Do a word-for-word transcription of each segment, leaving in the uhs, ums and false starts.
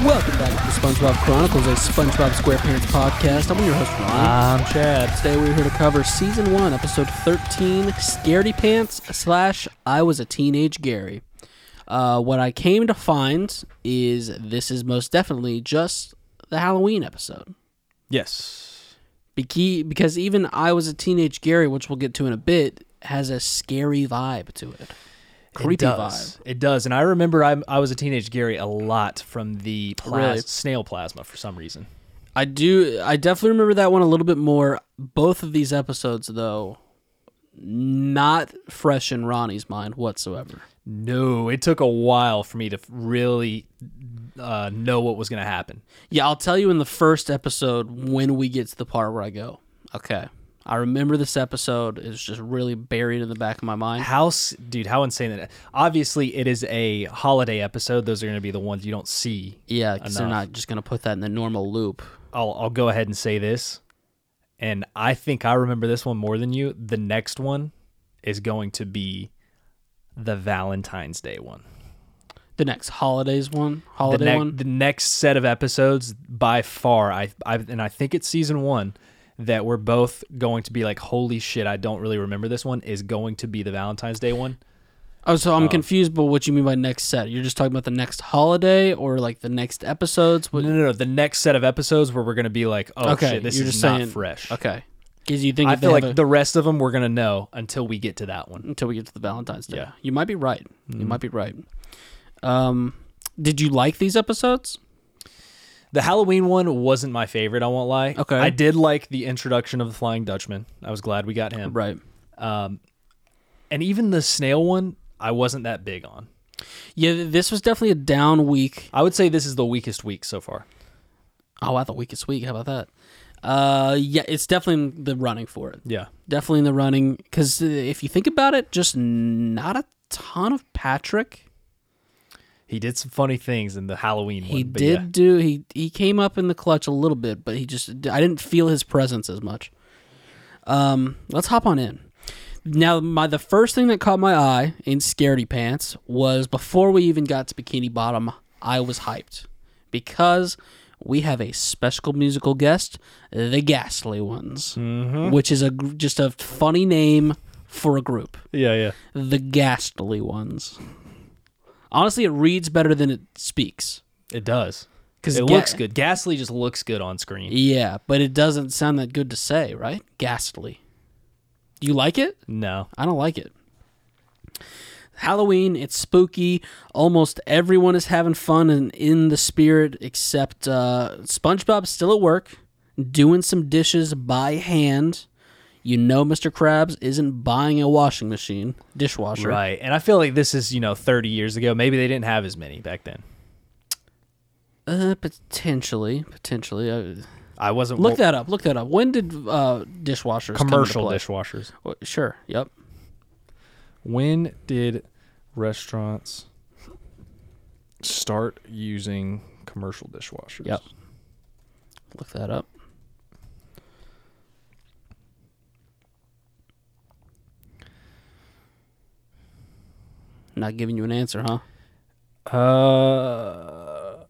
Welcome back to the SpongeBob Chronicles, a SpongeBob SquarePants podcast. I'm your host, Ron. I'm Chad. Today we're here to cover Season one, Episode thirteen, Scaredy Pants slash I Was a Teenage Gary. Uh, what I came to find is this is most definitely just the Halloween episode. Yes. Beque- because even I Was a Teenage Gary, which we'll get to in a bit, has a scary vibe to it. Creepy it does. vibe. It does. And I remember I, I was a teenage Gary a lot from the plas- Really? snail plasma for some reason. I do. I definitely remember that one a little bit more. Both of these episodes, though, not fresh in Ronnie's mind whatsoever. No, it took a while for me to really uh, know what was going to happen. Yeah, I'll tell you in the first episode when we get to the part where I go, okay, I remember this episode is just really buried in the back of my mind. How, s- dude, how insane that. Obviously, it is a holiday episode. Those are going to be the ones you don't see. Yeah, because they're enough. not just going to put that in the normal loop. I'll, I'll go ahead and say this, and I think I remember this one more than you. The next one is going to be the Valentine's Day one. The next holidays one, holiday the, ne- one. the next set of episodes, by far, I, I and I think it's season one, that we're both going to be like, holy shit, I don't really remember this one, is going to be the Valentine's Day one. Oh, so I'm um, confused by what you mean by next set. You're just talking about the next holiday or like the next episodes? What- No, no, no. The next set of episodes where we're going to be like, oh Okay, shit, this you're is just not saying- fresh. Okay. Because you think I if they feel have like a- the rest of them we're going to know until we get to that one. until we get to the Valentine's Day. Yeah. You might be right. You Mhm. might be right. Um, did you like these episodes? The Halloween one wasn't my favorite, I won't lie. Okay. I did like the introduction of the Flying Dutchman. I was glad we got him. Right. Um, and even the snail one, I wasn't that big on. Yeah, th- this was definitely a down week. I would say this is the weakest week so far. Oh, wow, the weakest week. How about that? Uh, yeah, it's definitely in the running for it. Yeah. Definitely in the running. Because uh, if you think about it, just not a ton of Patrick. He did some funny things in the Halloween one. He but did yeah. do, he, he came up in the clutch a little bit, but he just, I didn't feel his presence as much. Um, let's hop on in. Now, my the first thing that caught my eye in Scaredy Pants was before we even got to Bikini Bottom, I was hyped because we have a special musical guest, the Ghastly Ones, Mm-hmm. which is a gr- just a funny name for a group, Yeah, yeah. the Ghastly Ones. Honestly, it reads better than it speaks. It does. Because It looks good. Ghastly just looks good on screen. Yeah, but it doesn't sound that good to say, right? Ghastly. Do you like it? No. I don't like it. Halloween, it's spooky. Almost everyone is having fun and in the spirit, except uh, SpongeBob's still at work, doing some dishes by hand. You know Mister Krabs isn't buying a washing machine, dishwasher. Right. And I feel like this is, you know, thirty years ago. Maybe they didn't have as many back then. Uh, potentially, potentially. Uh, I wasn't... look well, that up. Look that up. When did uh, dishwashers come into commercial play? dishwashers. Well, sure. Yep. When did restaurants start using commercial dishwashers? Yep. Look that up. Not giving you an answer, huh? Uh,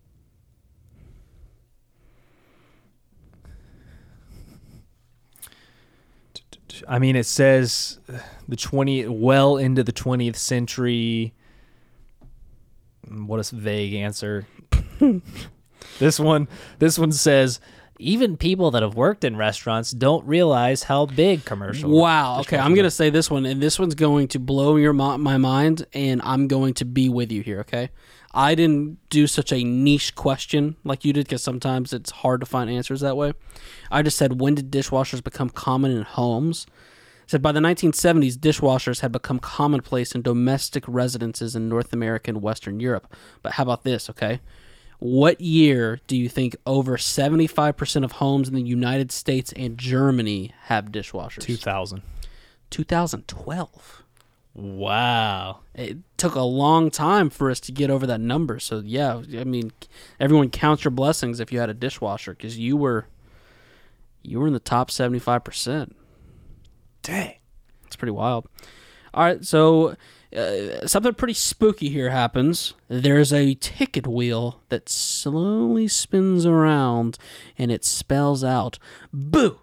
I mean, it says the twentieth, well into the twentieth century. What a vague answer. This one, this one says, even people that have worked in restaurants don't realize how big commercial. Wow. Okay, I'm dishwashers going are. to say this one, and this one's going to blow your mi- my mind, and I'm going to be with you here, okay? I didn't do such a niche question like you did, because sometimes it's hard to find answers that way. I just said, when did dishwashers become common in homes? I said, by the nineteen seventies, dishwashers had become commonplace in domestic residences in North America and Western Europe. But how about this, okay? What year do you think over seventy-five percent of homes in the United States and Germany have dishwashers? two thousand. twenty twelve. Wow. It took a long time for us to get over that number. So, yeah, I mean, everyone counts your blessings if you had a dishwasher, because you were, you were in the top seventy-five percent. Dang. It's pretty wild. All right, so uh, something pretty spooky here happens. There's a ticket wheel that slowly spins around, and it spells out, "Boo!"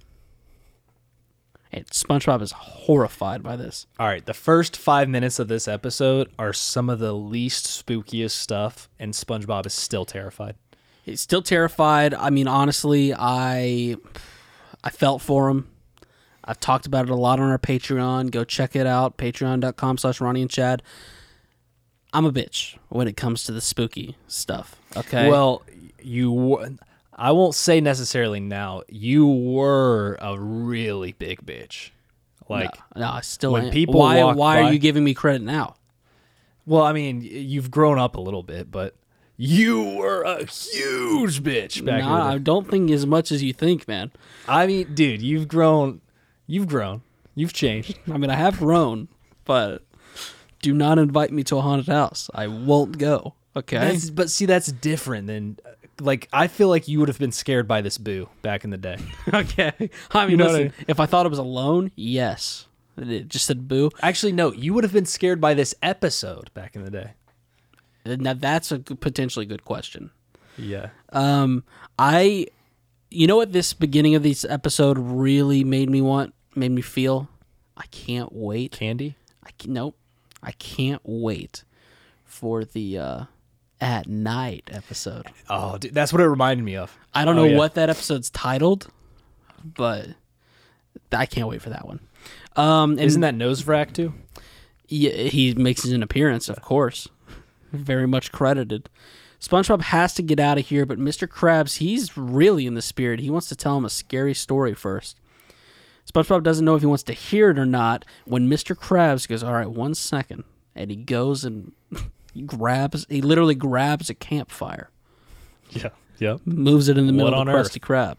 And SpongeBob is horrified by this. All right, the first five minutes of this episode are some of the least spookiest stuff, and SpongeBob is still terrified. He's still terrified. I mean, honestly, I I felt for him. I've talked about it a lot on our Patreon. Go check it out, patreon.com slash Ronnie and Chad. I'm a bitch when it comes to the spooky stuff, okay? Well, you... I won't say necessarily now. You were a really big bitch. Like no, no I still when am. people why walk why by, are you giving me credit now? Well, I mean, you've grown up a little bit, but you were a huge bitch back no, in the I don't think as much as you think, man. I mean, dude, you've grown. You've grown. You've changed. I mean, I have grown, but do not invite me to a haunted house. I won't go. Okay. That's, but see, that's different than. Like, I feel like you would have been scared by this Boo back in the day. Okay. I mean, You know what listen, I mean? if I thought it was alone, yes. It just said Boo. Actually, no, you would have been scared by this episode back in the day. Now, that's a good- potentially good question. Yeah. Um, I, you know what this beginning of this episode really made me want, made me feel? I can't wait. Candy? I can, nope. I can't wait for the uh, At Night episode. Oh, dude, that's what it reminded me of. I don't Oh, know yeah. what that episode's titled, but I can't wait for that one. Um, and Isn't that Nosefract too? Yeah, he makes an appearance, of course. Very much credited. SpongeBob has to get out of here, but Mister Krabs, he's really in the spirit. He wants to tell him a scary story first. SpongeBob doesn't know if he wants to hear it or not when Mister Krabs goes, all right, one second. And he goes and he grabs, he literally grabs a campfire. Yeah. Yep. Moves it in the middle What of the on Krusty Krab.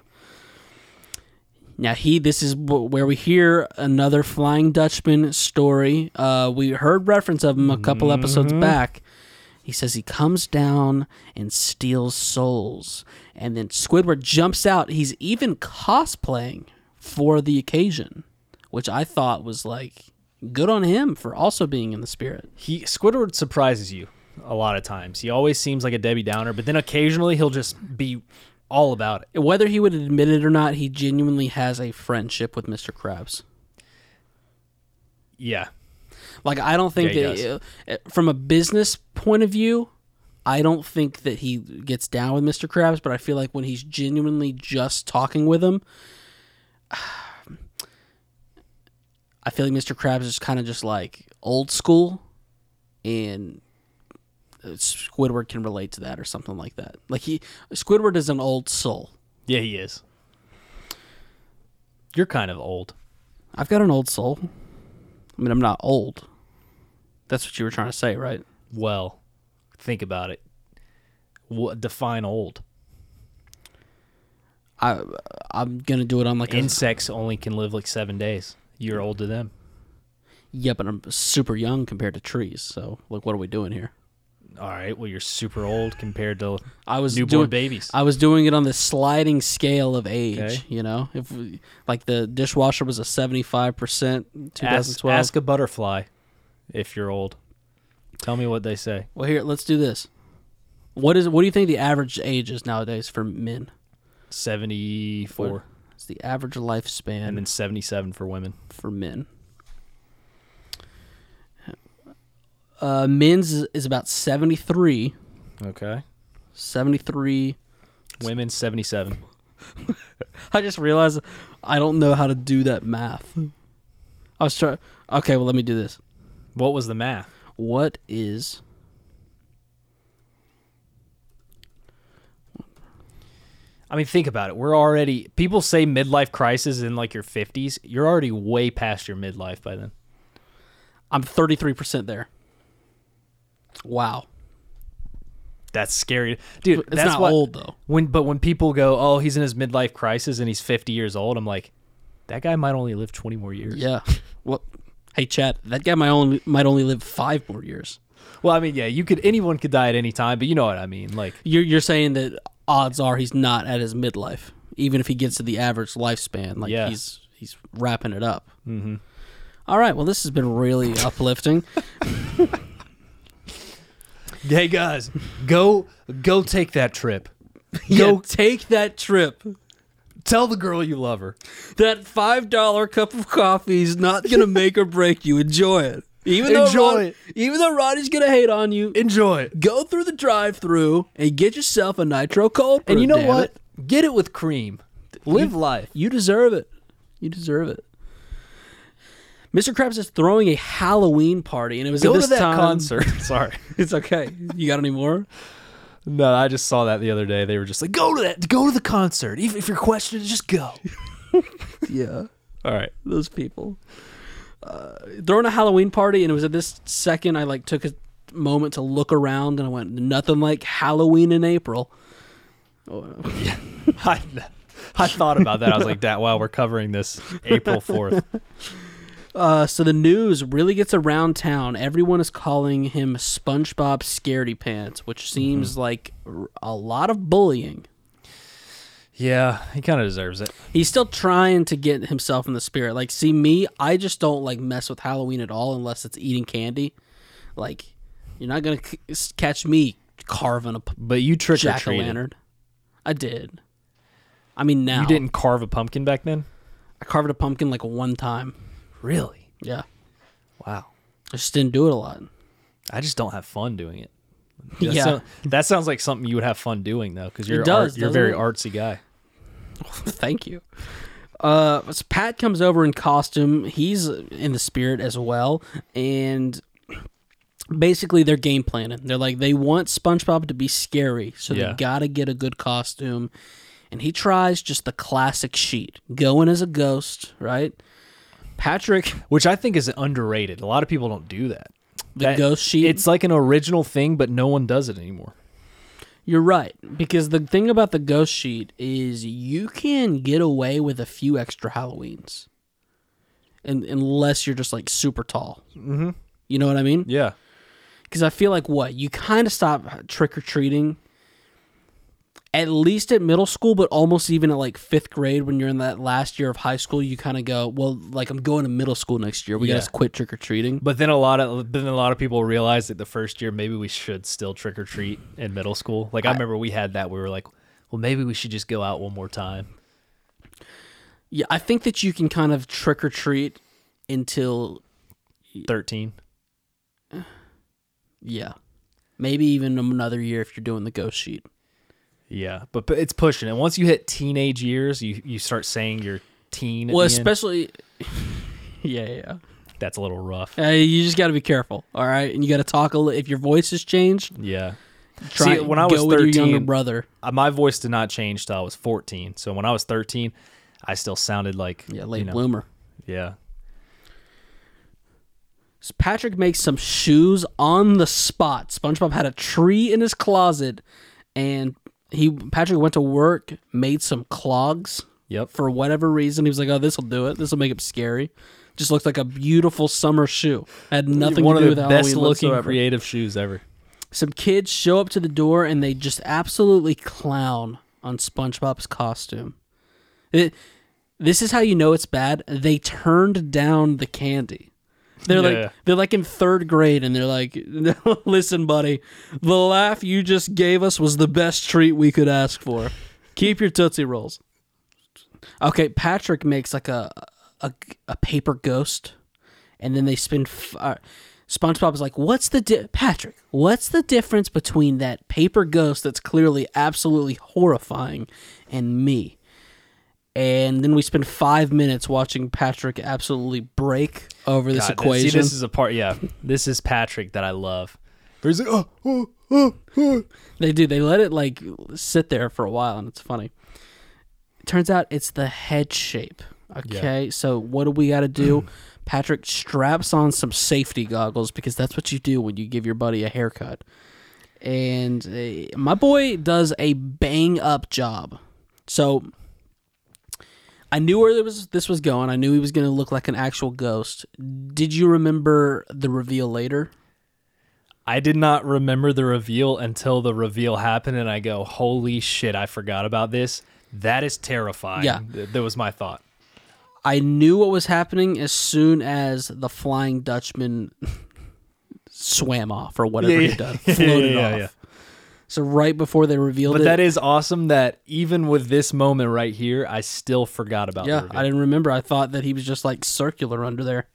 Now, he, this is wh- where we hear another Flying Dutchman story. Uh, we heard reference of him a couple episodes Mm-hmm. back. He says he comes down and steals souls. And then Squidward jumps out. He's even cosplaying for the occasion, which I thought was like good on him for also being in the spirit. He Squidward surprises you a lot of times. He always seems like a Debbie Downer, but then occasionally he'll just be all about it. Whether he would admit it or not, he genuinely has a friendship with Mister Krabs. Yeah. Like, I don't think Yeah, he that, uh, from a business point of view, I don't think that he gets down with Mister Krabs, but I feel like when he's genuinely just talking with him, I feel like Mister Krabs is kind of just like old school, and Squidward can relate to that or something like that. Like, he Squidward is an old soul. Yeah, he is. You're kind of old. I've got an old soul. I mean, I'm not old. That's what you were trying to say, right? Well, think about it. What define old? I I'm gonna do it on like a Insects only can live like seven days. You're old to them. yeah, but I'm super young compared to trees. So, like, what are we doing here? All right. Well, you're super old compared to I was newborn doing, babies. I was doing it on the sliding scale of age. Okay. You know, if we, like the dishwasher was a seventy-five percent twenty twelve. Ask, ask a butterfly if you're old. Tell me what they say. Well, here, let's do this. What is? What do you think the average age is nowadays for men? seventy-four. It's the average lifespan And then seventy-seven for women. for men. Uh, men's is about seventy-three. Okay. seventy-three. Women, seventy-seven. I just realized I don't know how to do that math. I was trying. Okay, well, let me do this. What was the math? What is I mean, think about it. We're already... People say midlife crisis in like your fifties. You're already way past your midlife by then. I'm thirty-three percent there. Wow. That's scary. Dude, It's that's not what, old, though. When, but when people go, oh, he's in his midlife crisis and he's fifty years old, I'm like, that guy might only live twenty more years. Yeah. Well, hey, Chad, that guy might only, might only live five more years. Well, I mean, yeah, you could... Anyone could die at any time, but you know what I mean. Like, You're, you're saying that odds are he's not at his midlife, even if he gets to the average lifespan. Like, Yeah. he's he's wrapping it up. mm-hmm. All right. Well, this has been really uplifting. Hey guys, go go take that trip. Yeah, Go take that trip. tell the girl you love her. That five dollar cup of coffee is not gonna make or break you. Enjoy it. Even Enjoy though Ron, it. Even though Ronnie's gonna hate on you, Enjoy it. go through the drive-through and get yourself a nitro cold brew. And you know damn what? it. Get it with cream. Live You- life. You deserve it. You deserve it. Mister Krabs is throwing a Halloween party, and it was Go at this to that time. concert. Sorry. It's okay. You got any more? No, I just saw that the other day. They were just like, go to that. Go to the concert. Even if you're questioning, just go. Yeah. All right. Those people. Uh, throwing a Halloween party, and it was at this second I like took a moment to look around, and I went, nothing like Halloween in April. Oh, I, I thought about that. I was like, that while we're covering this April fourth. Uh, so the news really gets around town. Everyone is calling him SpongeBob Scaredy Pants, which seems mm-hmm. like a lot of bullying. Yeah, he kind of deserves it. He's still trying to get himself in the spirit. Like, see me, I just don't like mess with Halloween at all unless it's eating candy. Like, you're not gonna c- catch me carving a p- but you trick or jack o' treated. lantern. I did. I mean, now you didn't carve a pumpkin back then. I carved a pumpkin like one time. Really? Yeah. Wow. I just didn't do it a lot. I just don't have fun doing it. That Yeah. sound- that sounds like something you would have fun doing though, because you're It does, art, you're a doesn't very it? artsy guy. Thank you. Uh, so Pat comes over in costume. He's in the spirit as well, and basically they're game planning. They're like they want SpongeBob to be scary, so Yeah. they gotta get a good costume. And he tries just the classic sheet, going as a ghost, right? Patrick, Which I think is underrated. A lot of people don't do that. the That- ghost sheet. It's like an original thing, but no one does it anymore. You're right, because the thing about the ghost sheet is you can get away with a few extra Halloweens, and unless you're just like super tall. Mm-hmm. You know what I mean? Yeah. Because I feel like what you kind of stop trick or treating, at least at middle school, but almost even at like fifth grade when you're in that last year of high school. You kind of go, well, like I'm going to middle school next year. We Yeah. gotta quit trick or treating. But then a lot of then a lot of people realize that the first year maybe we should still trick or treat in middle school. Like I, I- remember we had that. We were like, well, maybe we should just go out one more time. Yeah, I think that you can kind of trick or treat until thirteen. yeah, maybe even another year if you're doing the ghost sheet. Yeah, but, but it's pushing it. Once you hit teenage years, you, you start saying you're teen. At Well, the end. especially, yeah, yeah. That's a little rough. Uh, you just got to be careful, all right? And you got to talk a little. If your voice has changed, Yeah. try See, when I was go with your younger thirteen, brother. Uh, my voice did not change till I was fourteen. So when I was thirteen, I still sounded like Yeah, late you know, bloomer. Yeah. So Patrick makes some shoes on the spot. SpongeBob had a tree in his closet, and he Patrick went to work, made some clogs. Yep. For whatever reason, he was like, "Oh, this will do it. This will make it scary." Just looked like a beautiful summer shoe. Had nothing One to do of with the Halloween best looking whatsoever. creative shoes ever. Some kids show up to the door and they just absolutely clown on SpongeBob's costume. It, this is how you know it's bad. They turned down the candy. They're Yeah. like they're like in third grade and they're like, "Listen, buddy, the laugh you just gave us was the best treat we could ask for. Keep your Tootsie Rolls." Okay, Patrick makes like a a, a paper ghost, and then they spin. F- uh, SpongeBob is like, "What's the di- Patrick? What's the difference between that paper ghost that's clearly absolutely horrifying and me?" And then we spend five minutes watching Patrick absolutely break over this God, equation. See, this is a part. Yeah, this is Patrick that I love. Where he's like, oh, oh, oh, oh. They do. They let it like sit there for a while, and it's funny. It turns out it's the head shape. Okay, so what do we got to do? Patrick straps on some safety goggles because that's what you do when you give your buddy a haircut. And uh, my boy does a bang up job. So I knew where it was, this was going. I knew he was going to look like an actual ghost. Did you remember the reveal later? I did not remember the reveal until the reveal happened, and I go, holy shit, I forgot about this. That is terrifying. Yeah. Th- That was my thought. I knew what was happening as soon as the Flying Dutchman swam off or whatever Yeah, he done, yeah, floated yeah, off. yeah. So right before they revealed But it, that is awesome that even with this moment right here, I still forgot about yeah, the reveal. I didn't remember. I thought that he was just like circular under there.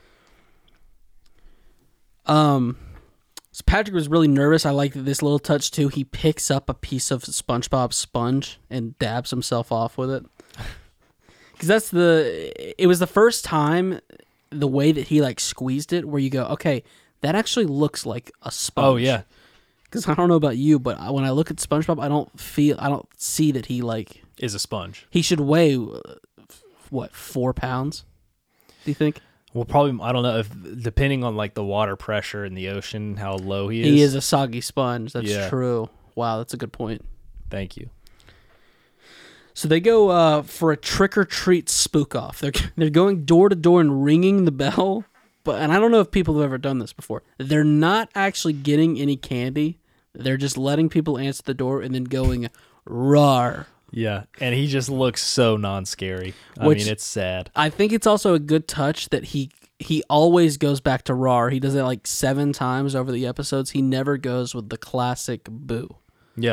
Um, so Patrick was really nervous. I liked this little touch too. He picks up a piece of SpongeBob sponge and dabs himself off with it. Because that's the. It was the first time the way that he like squeezed it, where you go, okay, that actually looks like a sponge. Oh, yeah. Because I don't know about you, but when I look at SpongeBob, I don't feel, I don't see that he like Is a sponge. he should weigh uh, what four pounds. Do you think? Well, probably, I don't know, if depending on like the water pressure in the ocean, how low he is. He is a soggy sponge. That's Yeah. true. Wow, that's a good point. Thank you. So they go uh, for a trick or treat spook off. They're they're going door to door and ringing the bell. But and I don't know if people have ever done this before. They're not actually getting any candy. They're just letting people answer the door and then going rawr. Yeah, and he just looks so non-scary. I Which- mean, it's sad. I think it's also a good touch that he he always goes back to rawr. He does it like seven times over the episodes. He never goes with the classic boo. Yeah.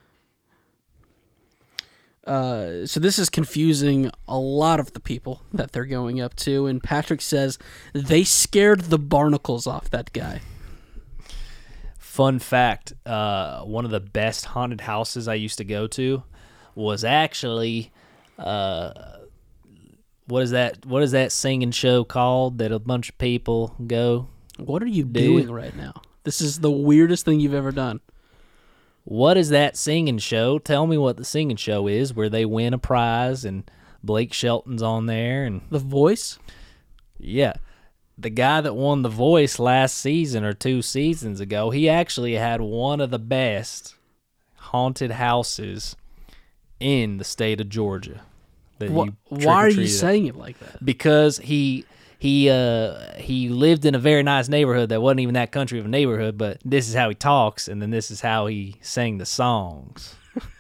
Uh, so this is confusing a lot of the people that they're going up to, and Patrick says they scared the barnacles off that guy. Fun fact, uh, one of the best haunted houses I used to go to was actually, uh, what is that, what is that singing show called that a bunch of people go? What are you Dude. doing right now? This is the weirdest thing you've ever done. What is that singing show? Tell me what the singing show is where they win a prize and Blake Shelton's on there. And The Voice? yeah, the guy that won The Voice last season or two seasons ago, he actually had one of the best haunted houses in the state of Georgia. That Wha- you why are you trick-or-treated at. saying it like that? Because he he uh he lived in a very nice neighborhood that wasn't even that country of a neighborhood, but this is how he talks, and then this is how he sang the songs.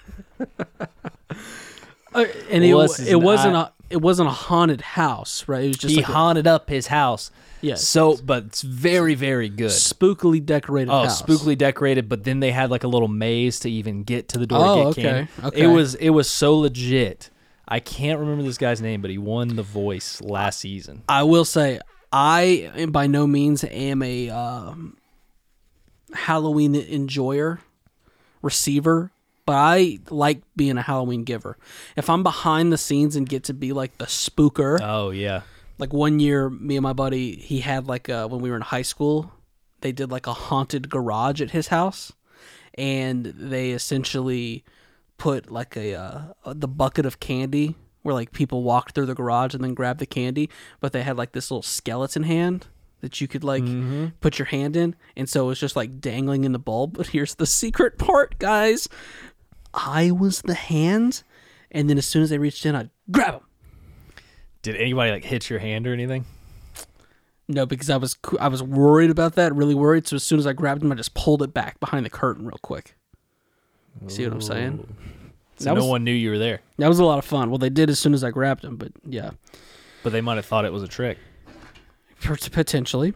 Uh, and it, Was it wasn't I- a it wasn't a haunted house, right? It was just He like a haunted up his house. Yeah. So, but it's very, very good. spookily decorated Oh, house. spookily decorated, but then they had like a little maze to even get to the door. Oh, to get okay, candy. okay. It was it was so legit. I can't remember this guy's name, but he won The Voice last season. I will say, I am by no means am a um, Halloween enjoyer, receiver, but I like being a Halloween giver. If I'm behind the scenes and get to be like the spooker, Oh yeah, like one year, me and my buddy, he had like a, when we were in high school, they did like a haunted garage at his house, and they essentially put like a uh, the bucket of candy where like people walked through the garage and then grabbed the candy, but they had like this little skeleton hand that you could like put your hand in, and so it was just like dangling in the bulb. But here's the secret part, guys. I was the hand, and then as soon as they reached in, I'd grab them. did anybody like hit your hand or anything? No, because I was I was worried about that, really worried. So as soon as I grabbed him, I just pulled it back behind the curtain real quick. See what I'm saying? So That no was- one knew you were there, That was a lot of fun. Well, they did as soon as I grabbed him, but yeah, but they might have thought it was a trick. Pot- potentially.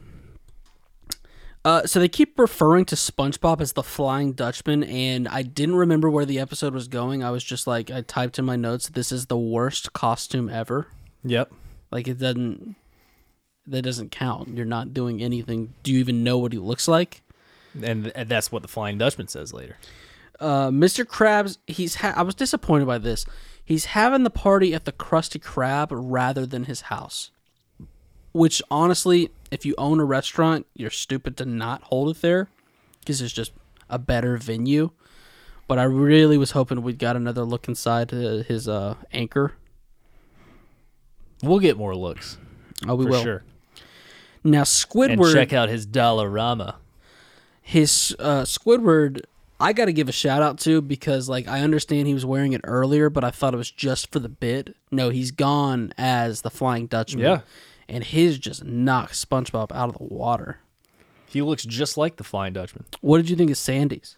Uh, so they keep referring to SpongeBob as the Flying Dutchman, and I didn't remember where the episode was going. I was just like, I typed in my notes, "This is the worst costume ever." Yep. Like it doesn't, that doesn't count. You're not doing anything. Do you even know what he looks like? And, and that's what the Flying Dutchman says later. Uh, Mister Krabs, he's ha- I was disappointed by this. He's having the party at the Krusty Krab rather than his house. Which, honestly, if you own a restaurant, you're stupid to not hold it there. Because it's just a better venue. But I really was hoping we'd got another look inside uh, his uh, anchor. We'll get more looks Oh, we for will. sure, Now, and Squidward, check out his Dollarama. his uh, Squidward, I got to give a shout out to, because like I understand he was wearing it earlier, but I thought it was just for the bit. No, he's gone as the Flying Dutchman. Yeah. And his just knocks SpongeBob out of the water. He looks just like the Flying Dutchman. What did you think of Sandy's?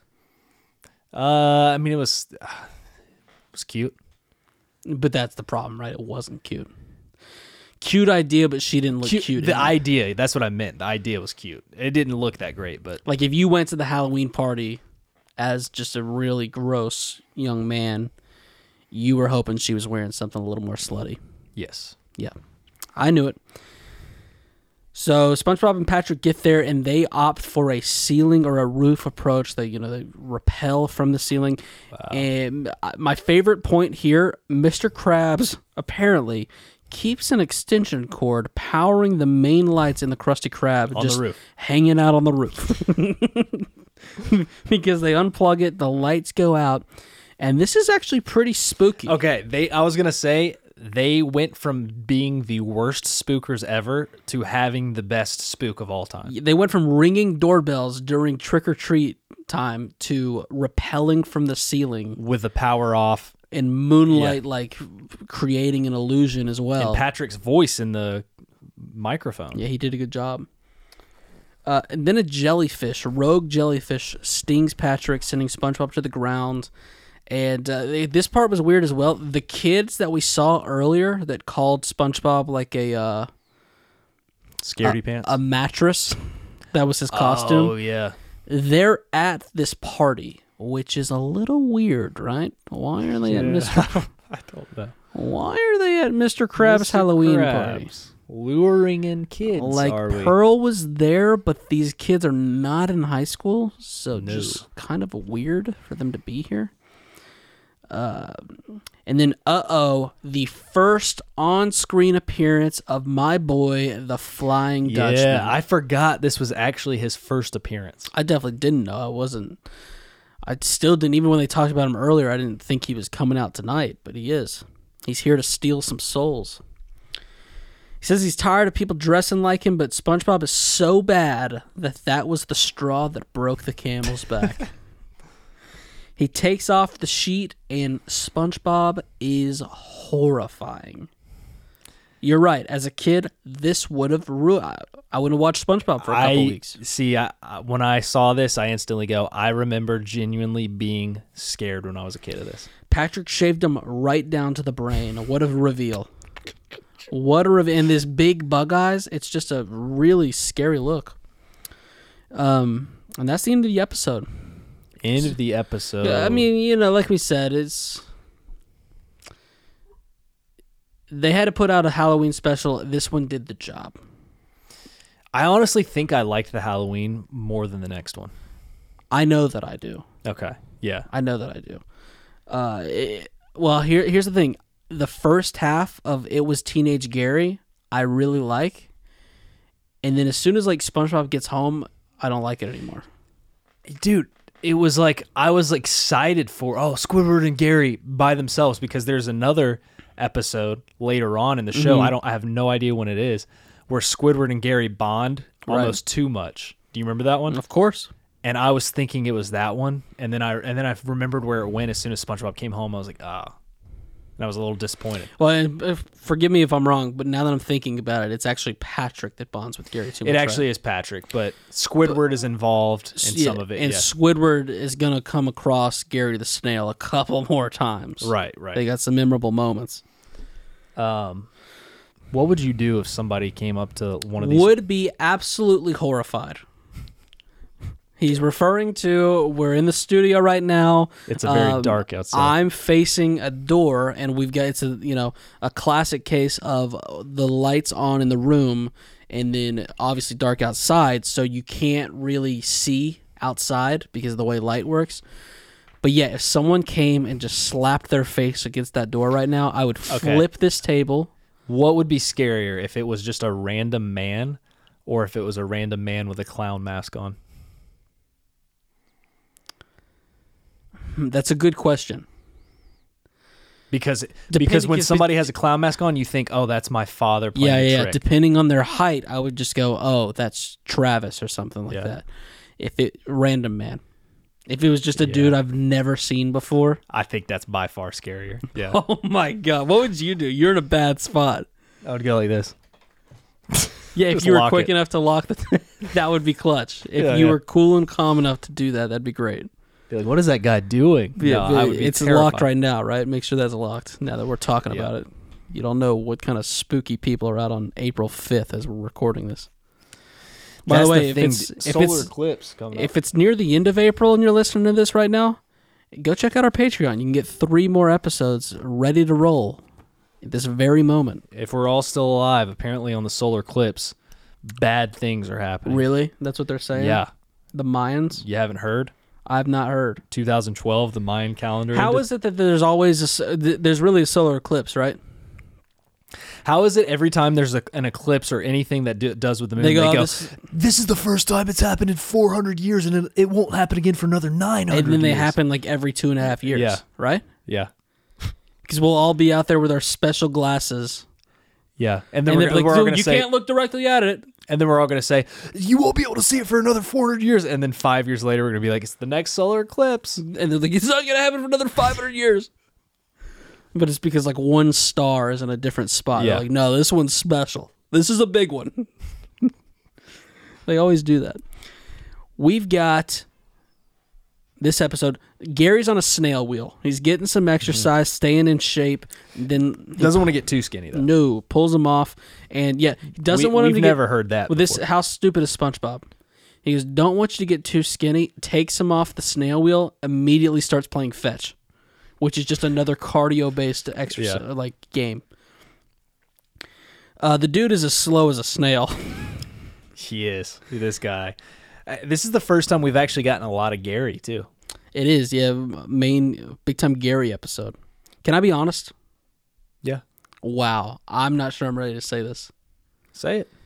Uh, I mean, it was it was cute. But that's the problem, right? It wasn't cute. cute idea, but she didn't look Cute- cute. the in it. idea, that's what I meant. The idea was cute. It didn't look that great, but Like if you went to the Halloween party as just a really gross young man, you were hoping she was wearing something a little more slutty. yes. Yeah, I knew it. So SpongeBob and Patrick get there, and they opt for a ceiling or a roof approach. They, you know, they rappel from the ceiling. Wow. And my favorite point here, Mister Krabs apparently keeps an extension cord powering the main lights in the Krusty Krab, On just the roof. hanging out on the roof. Because they unplug it, the lights go out, and this is actually pretty spooky. Okay, they. I was gonna say they went from being the worst spookers ever to having the best spook of all time. They went from ringing doorbells during trick or treat time to rappelling from the ceiling With the power off and moonlight, like creating an illusion as well. and Patrick's voice in the microphone. Yeah, he did a good job. Uh, and then a jellyfish, a rogue jellyfish, stings Patrick, sending SpongeBob to the ground. And uh, they, this part was weird as well. The kids that we saw earlier that called SpongeBob like a uh, Scaredy a, pants. a mattress, that was his costume. Oh yeah. They're at this party, which is a little weird, right? Why are they at Mister I don't know. Why are they at Mister Krabs' Mister Halloween Krabs. party? Luring in kids, Like are we? Pearl was there, but these kids are not in high school, so No. just kind of weird for them to be here. Uh, and then, uh oh, the first on-screen appearance of my boy, the Flying Dutchman. Yeah, I forgot this was actually his first appearance. I definitely didn't know. I wasn't. I still didn't. Even when they talked about him earlier, I didn't think he was coming out tonight, but he is. He's here to steal some souls. He says he's tired of people dressing like him, but SpongeBob is so bad that that was the straw that broke the camel's back. He takes off the sheet, and SpongeBob is horrifying. You're right. As a kid, this would have ruined. I wouldn't have watched SpongeBob for a couple I weeks. see. I, I, when I saw this, I instantly go. I remember genuinely being scared when I was a kid of this. Patrick shaved him right down to the brain. What a reveal. What a reveal. And this big bug eyes, it's just a really scary look. Um, and that's the end of the episode. End of the episode. I mean, you know, like we said, it's... They had to put out a Halloween special. This one did the job. I honestly think I liked the Halloween more than the next one. I know that I do. Okay. Yeah. I know that I do. Uh, it, well, here here's the thing. The first half of It Was Teenage Gary, I really like. And then as soon as like SpongeBob gets home, I don't like it anymore. Dude, it was like I was excited for oh Squidward and Gary by themselves because there's another episode later on in the show. Mhm. I don't I have no idea when it is where Squidward and Gary bond almost too much. Do you remember that one? Of course. And I was thinking it was that one, and then I and then I remembered where it went as soon as SpongeBob came home. I was like, ah, and I was a little disappointed. Well, and, uh, forgive me if I'm wrong, but now that I'm thinking about it, it's actually Patrick that bonds with Gary too much. It actually right? is Patrick, but Squidward is involved in Yeah, some of it. and yeah. Squidward is gonna come across Gary the Snail a couple more times. Right, right. They got some memorable moments. Um, what would you do if somebody came up to one of these? Would be absolutely horrified. He's referring to, we're in the studio right now. It's a very Um, dark outside. I'm facing a door, and we've got, it's a, you know, a classic case of the lights on in the room, and then obviously dark outside, so you can't really see outside because of the way light works. But yeah, if someone came and just slapped their face against that door right now, I would Okay. flip this table. What would be scarier if it was just a random man, or if it was a random man with a clown mask on? Hmm, That's a good question. Because Depending- because when if it- somebody has a clown mask on, you think, oh, that's my father playing Yeah, a yeah. trick. Depending on their height, I would just go, "Oh, that's Travis" or something like Yeah. that. If it random man, if it was just a Yeah. dude I've never seen before, I think that's by far scarier. Yeah, oh my god, what would you do? You're in a bad spot. I would go like this. Yeah, if Just you were lock quick it. enough to lock the, that would be clutch. If Yeah, you yeah. were cool and calm enough to do that, that'd be great. Be like, what is that guy doing? Yeah, no, I would be it's terrified. locked right now, right? Make sure that's locked. Now that we're talking Yeah. about it, You don't know what kind of spooky people are out on April fifth as we're recording this. By That's the way, the if thing. it's if Solar it's eclipse coming if up. it's near the end of April and you're listening to this right now, go check out our Patreon. You can get three more episodes ready to roll at this very moment. If we're all still alive, apparently on the solar eclipse, bad things are happening. Really? That's what they're saying? Yeah. The Mayans? You haven't heard? I've not heard. twenty twelve, the Mayan calendar. How ended. is it that there's always a, s- th- there's really a solar eclipse, right? How is it every time there's a, an eclipse or anything that do, does with the moon, They they go, go, "Oh, this-" this is the first time it's happened in four hundred years, and it, it won't happen again for another nine hundred And then they years. happen like every two and a half years, Yeah. right? Yeah. Because we'll all be out there with our special glasses. Yeah. And then And we're, they're like, we're all "Dude, going to you say, can't look directly at it. and then we're all going to say, you won't be able to see it for another four hundred years. And then five years later, we're going to be like, it's the next solar eclipse. And they're like, it's not going to happen for another five hundred years. But it's because like one star is in a different spot. Yeah. They're like, no, this one's special. This is a big one. They always do that. We've got this episode. Gary's on a snail wheel. He's getting some exercise, staying in shape. Then he Doesn't want to get too skinny, though. no pulls him off, and yeah, he doesn't we, want him we've to never get. heard that Well, this before. how stupid is SpongeBob? He goes, "Don't want you to get too skinny." Takes him off the snail wheel. Immediately starts playing fetch, which is just another cardio-based exercise Yeah. like game. Uh, the dude is as slow as a snail. He is. This guy. Uh, This is the first time we've actually gotten a lot of Gary, too. It is, yeah, main big time Gary episode. Can I be honest? Yeah. Wow, I'm not sure I'm ready to say this. Say it.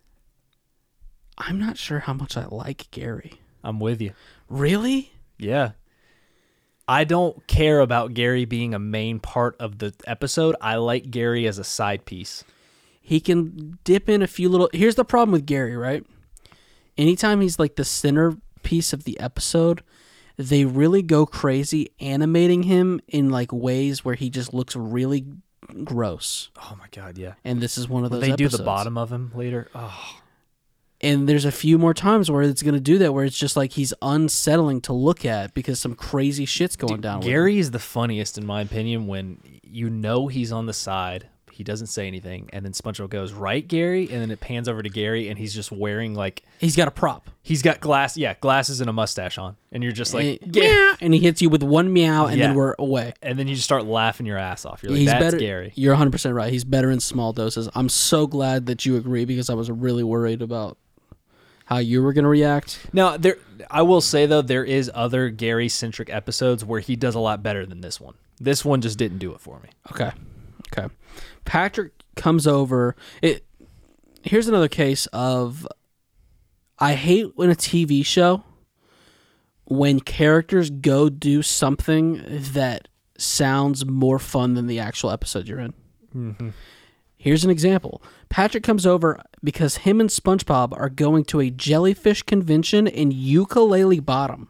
I'm not sure how much I like Gary. I'm with you. Really? Yeah. I don't care about Gary being a main part of the episode. I like Gary as a side piece. He can dip in a few little. Here's the problem with Gary, right? Anytime he's like the centerpiece of the episode, they really go crazy animating him in like ways where he just looks really gross. Oh my god, yeah. And this is one of those They do episodes. the bottom of him later. Oh, And there's a few more times where it's going to do that, where it's just like he's unsettling to look at because some crazy shit's going down with him. Gary is the funniest in my opinion when you know he's on the side, he doesn't say anything, and then SpongeBob goes, "Right, Gary?" and then it pans over to Gary and he's just wearing like He's got a prop. he's got glass, yeah, glasses and a mustache on. And you're just like, and, meow, and he hits you with one meow, and Yeah. then we're away. and then you just start laughing your ass off. You're like, He's "That's better, Gary." You're one hundred percent right. He's better in small doses. I'm so glad that you agree because I was really worried about how you were going to react. Now, there, I will say though, there is other Gary centric episodes where he does a lot better than this one. This one just didn't do it for me. Okay. Okay. Patrick comes over. It here's another case of I hate when a T V show when characters go do something that sounds more fun than the actual episode you're in. Mm-hmm. Here's an example. Patrick comes over because him and SpongeBob are going to a jellyfish convention in Ukulele Bottom.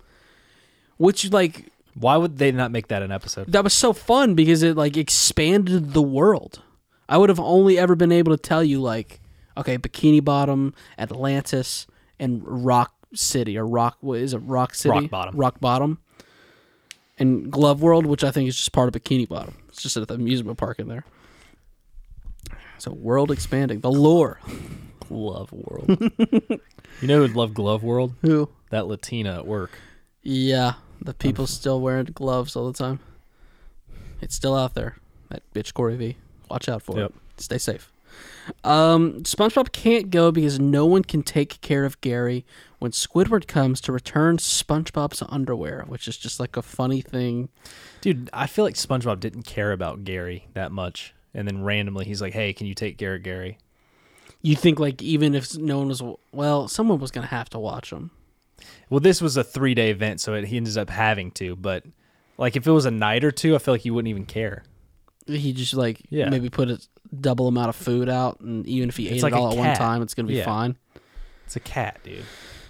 Which, like, Why would they not make that an episode? that was so fun because it, like, expanded the world. I would have only ever been able to tell you, like, okay, Bikini Bottom, Atlantis, and Rock City, or Rock, what is it, Rock City? Rock Bottom. Rock Bottom. And Glove World, which I think is just part of Bikini Bottom. It's just at the amusement park in there. So world expanding. The lore. Glove World. You know who would love Glove World? Who? That Latina at work. Yeah. The people still wearing gloves all the time. It's still out there. That bitch Corey V. Watch out for Yep. it. Stay safe. Um, SpongeBob can't go because no one can take care of Gary when Squidward comes to return SpongeBob's underwear, which is just like a funny thing. Dude, I feel like SpongeBob didn't care about Gary that much. And then randomly he's like, "Hey, can you take care of Gary?" You think like even if no one was, well, someone was going to have to watch him. Well, this was a three-day event, so it, he ended up having to. But like if it was a night or two, I feel like he wouldn't even care. He just like Yeah. maybe put a double amount of food out, and even if he ate It's it like a all at one cat. time, it's going to be Yeah. fine. It's a cat, dude.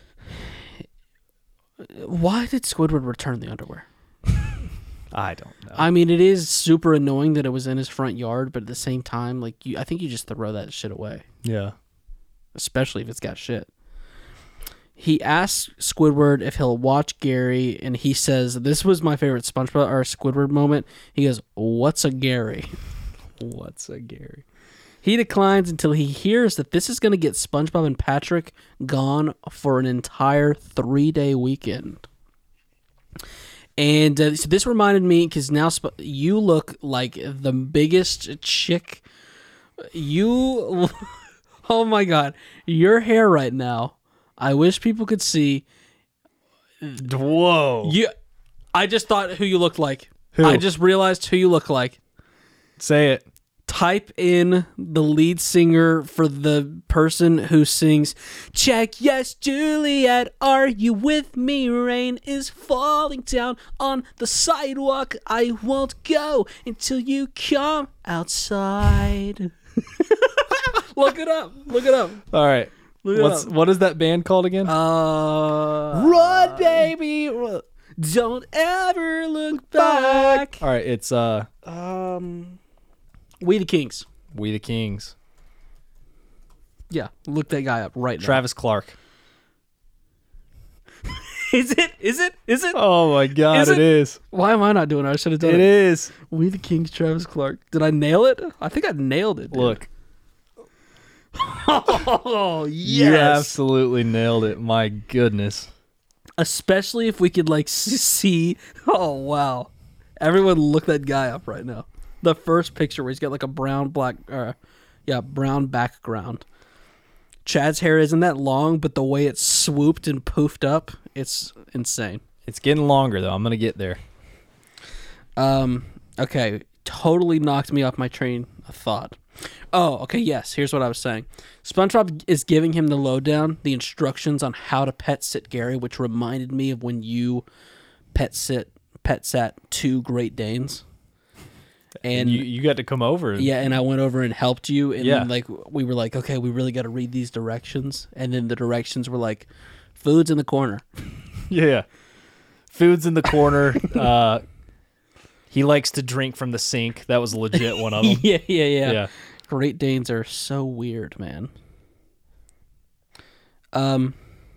Why did Squidward return the underwear? I don't know. I mean, it is super annoying that it was in his front yard, but at the same time, like you, I think you just throw that shit away, yeah. especially if it's got shit. He asks Squidward if he'll watch Gary, and he says, "This was my favorite SpongeBob or Squidward moment." He goes, "What's a Gary?" What's a Gary? He declines until he hears that this is going to get SpongeBob and Patrick gone for an entire three-day weekend. And uh, so this reminded me, because now Sp- you look like the biggest chick. You, oh my God, your hair right now. I wish people could see. Whoa. You, I just thought who you looked like. Who? I just realized who you look like. Say it. Type in the lead singer for the person who sings "Check Yes Juliet, are you with me? Rain is falling down on the sidewalk. I won't go until you come outside." Look it up. Look it up. All right. Look it What's up. what is that band called again? Uh, Run, baby. Run. Don't ever look back. All right, it's uh Um, We the Kings. We the Kings. Yeah, look that guy up right now. Travis Clark. Is it? Is it? Is it? Oh my God, Is it it? is. Why am I not doing it? I should have done It it. is. We the Kings, Travis Clark. Did I nail it? I think I nailed it. Dude. Look, Oh, yes. you absolutely nailed it. My goodness. Especially if we could, like, s- see. Oh, wow. Everyone look that guy up right now. The first picture where he's got, like, a brown, black, uh, yeah, brown background. Chad's hair isn't that long, but the way it's swooped and poofed up, it's insane. It's getting longer though. I'm gonna get there. Um, okay, totally knocked me off my train of thought. Oh, okay, yes, here's what I was saying. SpongeBob is giving him the lowdown, the instructions on how to pet sit Gary, which reminded me of when you pet sit, pet sat two Great Danes. And And you, you got to come over. And, yeah, and I went over and helped you, and Yeah. then, like, we were like, okay, we really got to read these directions, and then the directions were like, food's in the corner. yeah. Food's in the corner. uh, he likes to drink from the sink. That was legit one of them. yeah, yeah, yeah, Yeah. Great Danes are so weird, man. Um.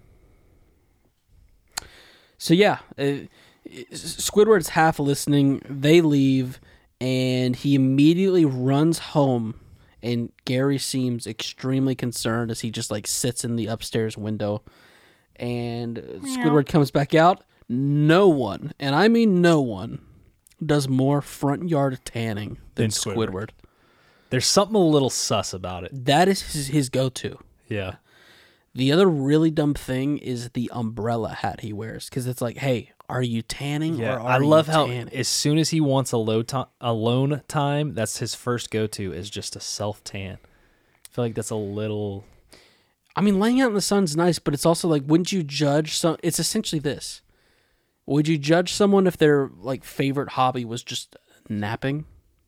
So yeah, uh, Squidward's half listening. They leave, and he immediately runs home. And Gary seems extremely concerned as he just like sits in the upstairs window. And Squidward comes back out. No one, and I mean no one, does more front yard tanning than Than Squidward. Squidward. There's something a little sus about it. That is his, his go-to. Yeah. The other really dumb thing is the umbrella hat he wears, because it's like, hey, are you tanning? Yeah. or are I love you how tanning? as soon as he wants a low to- alone time, that's his first go to is just a self tan. I feel like that's a little. I mean, laying out in the sun's nice, but it's also like, wouldn't you judge some? It's essentially this: would you judge someone if their like favorite hobby was just napping?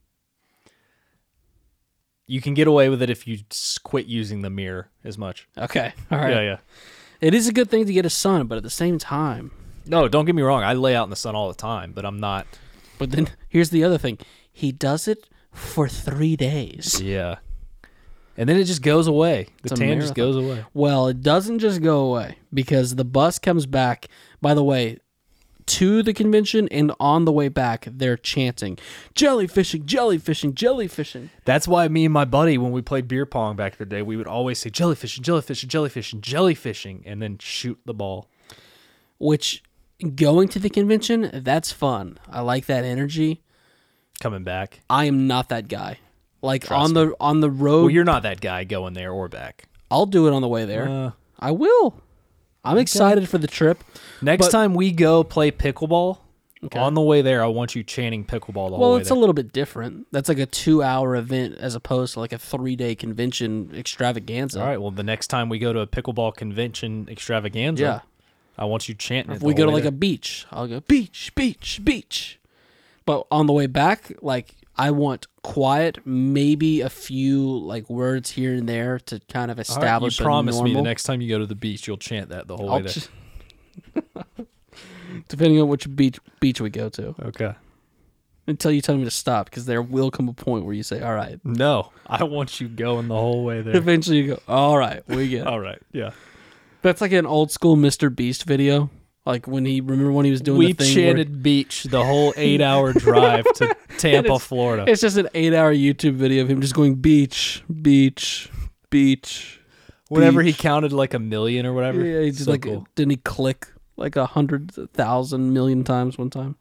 You can get away with it if you s- quit using the mirror as much. Okay, all right. Yeah, yeah. It is a good thing to get a sun, but at the same time, No, don't get me wrong. I lay out in the sun all the time, but I'm not. but then here's the other thing: he does it for three days. Yeah. And then it just goes away. The It's a tan just marathon. goes away. Well, it doesn't just go away because the bus comes back. By the way, to the convention and on the way back, they're chanting, jellyfishing, jellyfishing, jellyfishing. That's why me and my buddy, when we played beer pong back in the day, we would always say jellyfishing, jellyfishing, jellyfishing, jellyfishing, and then shoot the ball. Which, going to the convention, that's fun. I like that energy. Coming back. I am not that guy. Like Trust on the on the road, Well, you're not that guy going there or back. I'll do it on the way there. Uh, I will. I'm excited for the trip. next But- time we go play pickleball, Okay. on the way there, I want you chanting pickleball the whole Well, way it's there. a little bit different. That's like a two-hour event as opposed to like a three-day convention extravaganza. All right, well, the next time we go to a pickleball convention extravaganza, Yeah. I want you chanting it If the we whole go to way like there. a beach, I'll go beach, beach, beach. But on the way back, like I want quiet, maybe a few like words here and there to kind of All right, establish. you promise a me normal, the next time you go to the beach, you'll chant that the whole I'll way there. just- depending on which beach beach we go to, Okay. until you tell me to stop, because there will come a point where you say, "All right." No, I want you going the whole way there. Eventually, you go, "All right, we get." it." All right, yeah. That's like an old school Mister Beast video Like when he remember when he was doing We the thing chanted where, beach the whole eight-hour drive to Tampa, it's- Florida. it's just an eight-hour YouTube video of him just going beach, beach, beach. Whenever he beach. counted like a million or whatever. Yeah, he just So like cool. didn't he click like a hundred thousand million times one time?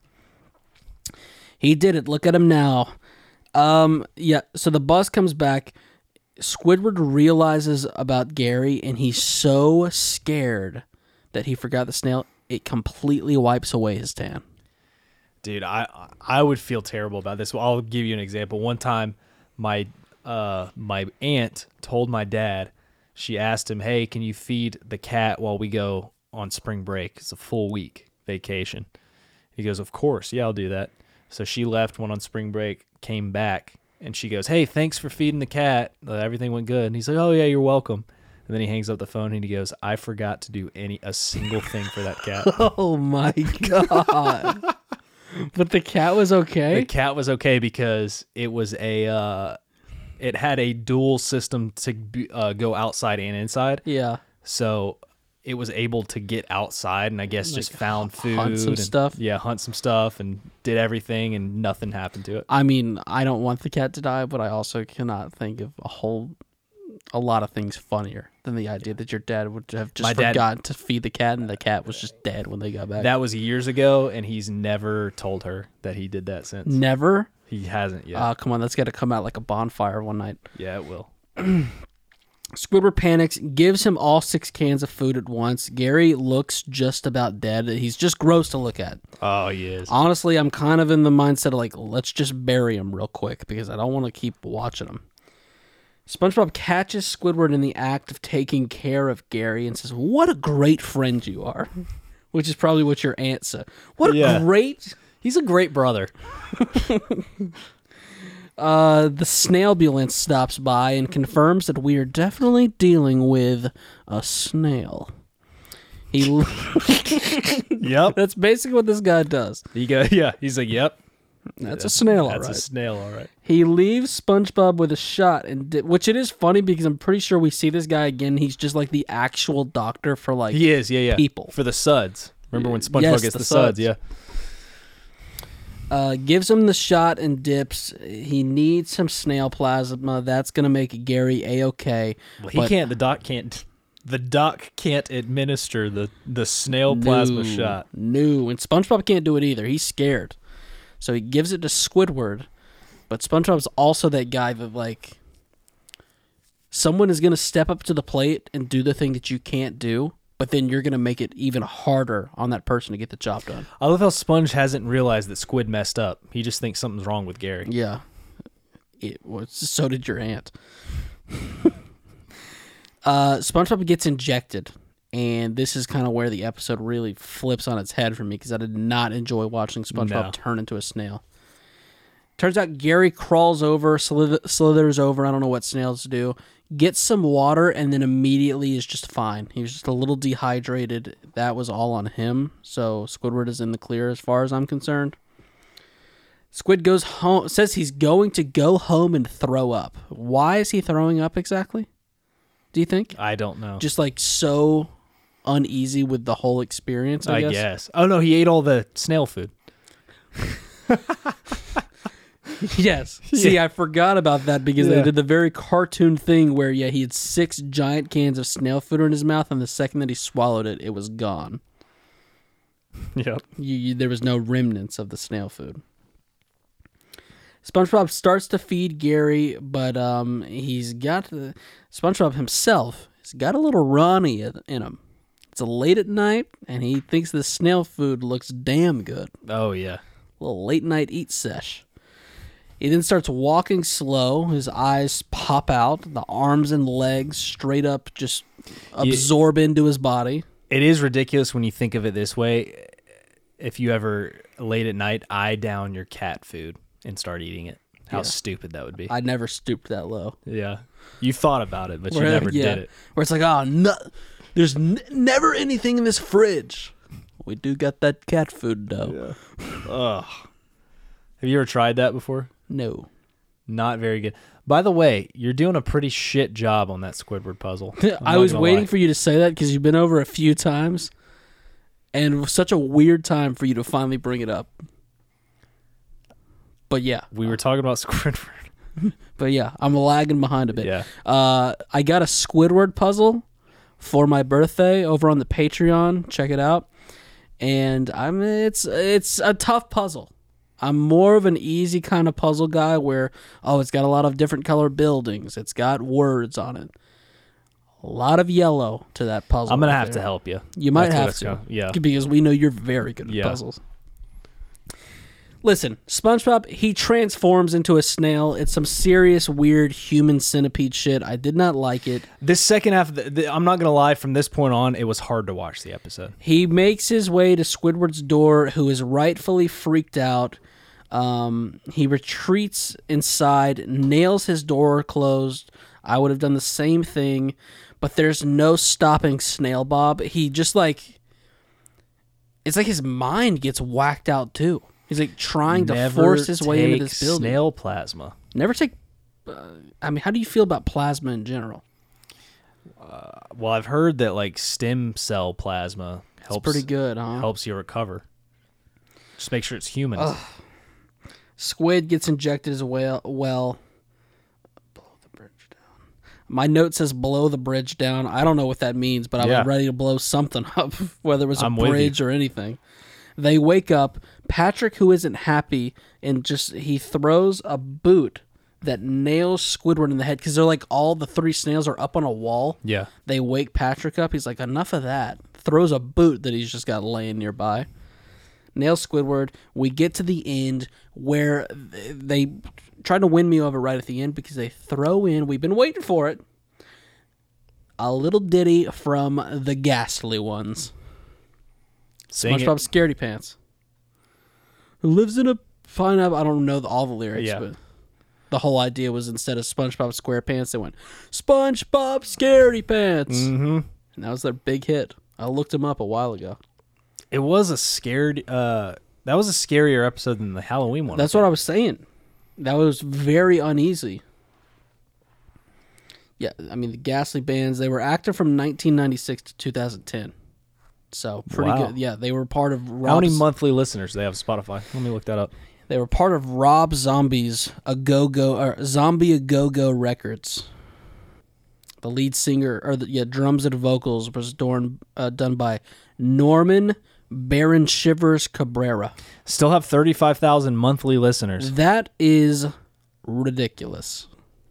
He did it. Look at him now. Um, yeah. So the bus comes back. Squidward realizes about Gary, and he's so scared that he forgot the snail. It completely wipes away his tan. Dude, I I would feel terrible about this. Well, I'll give you an example. One time, my uh my aunt told my dad. She asked him, "Hey, can you feed the cat while we go on spring break? It's a full week vacation." He goes, "Of course, yeah, I'll do that." So she left, went on spring break, came back, and she goes, "Hey, thanks for feeding the cat. Uh, everything went good." And he's like, "Oh yeah, you're welcome." And then he hangs up the phone and he goes, "I forgot to do any a single thing for that cat." Oh my god! But the cat was okay. The cat was okay because it was a uh, it had a dual system to be, uh, go outside and inside. Yeah. So it was able to get outside and I guess Like, just found food. hunt some and, stuff? Yeah, hunt some stuff and did everything and nothing happened to it. I mean, I don't want the cat to die, but I also cannot think of a whole, a lot of things funnier than the idea that your dad would have just My dad- forgotten to feed the cat and the cat was just dead when they got back. That was years ago and he's never told her that he did that since. Never? He hasn't yet. Oh, come on. That's got to come out like a bonfire one night. Yeah, it will. Squidward panics, gives him all six cans of food at once. Gary looks just about dead. He's just gross to look at. Oh, he is. Honestly, I'm kind of in the mindset of like, let's just bury him real quick because I don't want to keep watching him. SpongeBob catches Squidward in the act of taking care of Gary and says, "What a great friend you are," which is probably what your aunt said. What a Yeah. great... He's a great brother. Uh, the snailbulance stops by and confirms that we are definitely dealing with a snail. He... Yep. That's basically what this guy does. He go, yeah, he's like, "Yep. That's a snail, all That's right. a snail, all right." He leaves SpongeBob with a shot, and di- which it is funny because I'm pretty sure we see this guy again. He's just like the actual doctor for like He is, yeah, yeah. people. For the suds. Remember when SpongeBob Yes, gets the the, suds? suds. Yeah. Uh, gives him the shot and dips. He needs some snail plasma. That's gonna make Gary a-okay. Well, he But- can't. The doc can't. The doc can't administer the the snail plasma No, shot. No, and SpongeBob can't do it either. He's scared, so he gives it to Squidward. But SpongeBob's also that guy that like someone is gonna step up to the plate and do the thing that you can't do, but then you're gonna make it even harder on that person to get the job done. I love how Sponge hasn't realized that Squid messed up. He just thinks something's wrong with Gary. Yeah, it was. So did your aunt. uh, SpongeBob gets injected, and this is kind of where the episode really flips on its head for me because I did not enjoy watching SpongeBob No. turn into a snail. Turns out Gary crawls over, slith- slithers over. I don't know what snails do. Gets some water and then immediately is just fine. He was just a little dehydrated. That was all on him. So Squidward is in the clear as far as I'm concerned. Squid goes home, says he's going to go home and throw up. Why is he throwing up exactly? Do you think? I don't know. Just like so uneasy with the whole experience, I, I guess. guess. Oh no, he ate all the snail food. Yes. See, I forgot about that because Yeah. they did the very cartoon thing where, yeah, he had six giant cans of snail food in his mouth, and the second that he swallowed it, it was gone. Yep. You, you, there was no remnants of the snail food. SpongeBob starts to feed Gary, but um, he's got the, SpongeBob himself has got a little Ronnie in him. It's a late at night, and he thinks the snail food looks damn good. Oh yeah. A little late night eat sesh. He then starts walking slow. His eyes pop out. The arms and legs straight up just absorb into his body. It is ridiculous when you think of it this way. If you ever late at night eye down your cat food and start eating it, how Yeah. stupid that would be. I never stooped that low. Yeah, you thought about it, but you Where- never yeah, did it. Where it's like, oh, no, there's n- never anything in this fridge. We do got that cat food, though. Ugh. Have you ever tried that before? No. Not very good. By the way, you're doing a pretty shit job on that Squidward puzzle. I'm I not was gonna waiting lie. for you to say that because you've been over a few times. and it was such a weird time for you to finally bring it up. But yeah, We were talking about Squidward. but yeah, I'm lagging behind a bit. Yeah. Uh, I got a Squidward puzzle for my birthday over on the Patreon. Check it out. And I'm it's it's a tough puzzle. I'm more of an easy kind of puzzle guy where, oh, it's got a lot of different color buildings. It's got words on it. A lot of yellow to that puzzle. I'm going to right have there. to help you. You might That's what have it's to. gonna- yeah. Because we know you're very good at Yeah. puzzles. Listen, SpongeBob, he transforms into a snail. It's some serious, weird human centipede shit. I did not like it. This second half, of the, the, I'm not going to lie, from this point on, it was hard to watch the episode. He makes his way to Squidward's door, who is rightfully freaked out. Um, he retreats inside, nails his door closed. I would have done the same thing, but there's no stopping Snail Bob. He just like, it's like his mind gets whacked out too. He's like trying to Never force his way into take this building. snail plasma. Never take. Uh, I mean, how do you feel about plasma in general? Well, I've heard that like stem cell plasma helps It's pretty good, huh? helps you recover. Just make sure it's humans. Squid gets injected as well. Well, blow the bridge down. My note says blow the bridge down. I don't know what that means, but I Yeah. was ready to blow something up, whether it was a I'm with you. bridge or anything. They wake up. Patrick, who isn't happy, and just he throws a boot that nails Squidward in the head because they're like all the three snails are up on a wall. Yeah. They wake Patrick up. He's like, enough of that. Throws a boot that he's just got laying nearby. Nails Squidward. We get to the end where they try to win me over right at the end because they throw in, we've been waiting for it, a little ditty from the Ghastly Ones. Sing it. SpongeBob Scaredy Pants. Who lives in a pineapple. I don't know the, all the lyrics, Yeah. but the whole idea was instead of SpongeBob SquarePants, they went SpongeBob Scaredy Pants. Mm-hmm. And that was their big hit. I looked them up a while ago. It was a scared. Uh, that was a scarier episode than the Halloween one. That's what I was saying. That was very uneasy. Yeah, I mean, the Ghastly Bands, they were active from nineteen ninety-six to two thousand ten. So, pretty Wow. good. Yeah, they were part of Rob's, How many monthly listeners do they have Spotify? Let me look that up. They were part of Rob Zombie's A Go Go or Zombie A Go Go Records. The lead singer or the yeah drums and vocals was dorn, uh, done by Norman Baron Shivers Cabrera. Still have thirty-five thousand monthly listeners. That is ridiculous.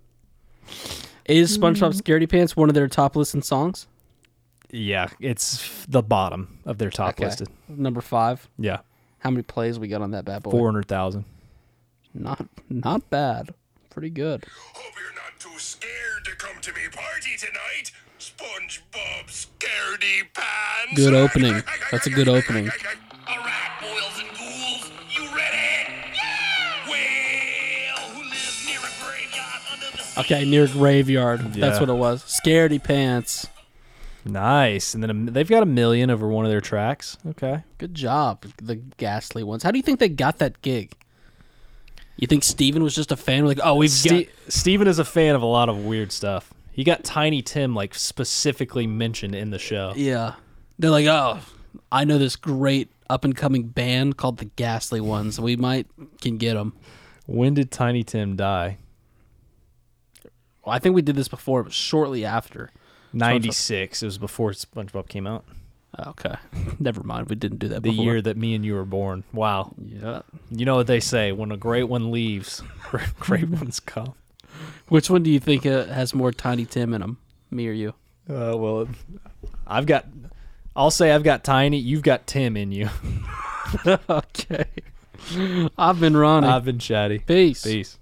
Is SpongeBob Scaredy Pants one of their top listened songs? Yeah, it's the bottom of their top Okay. listed. Number five. Yeah, How many plays we got on that bad boy? four hundred thousand. Not not bad. Pretty good. Hope you're not too scared to come to me party tonight, SpongeBob Scaredy Pants. Good opening. That's a good opening. All right, boils and ghouls, you ready? Yeah! Well, who lives near a graveyard under the sea? Okay, near graveyard. That's Yeah. what it was. Scaredy Pants. Nice. And then a, they've got a million over one of their tracks. Okay. Good job, the Ghastly Ones. How do you think they got that gig? You think Steven was just a fan? Like, oh, we've Ste- got... Steven is a fan of a lot of weird stuff. He got Tiny Tim like specifically mentioned in the show. Yeah. They're like, oh, I know this great up-and-coming band called the Ghastly Ones. We might can get them. When did Tiny Tim die? Well, I think we did this before, but shortly after. ninety-six. It was before SpongeBob came out. Okay. Never mind. We didn't do that The before. year that me and you were born. Wow. Yeah. You know what they say, when a great one leaves, great ones come. Which one do you think uh, has more Tiny Tim in them? Me or you? Uh, well, I've got, I'll say I've got Tiny, you've got Tim in you. Okay. I've been Ronnie. I've been Chatty. Peace. Peace.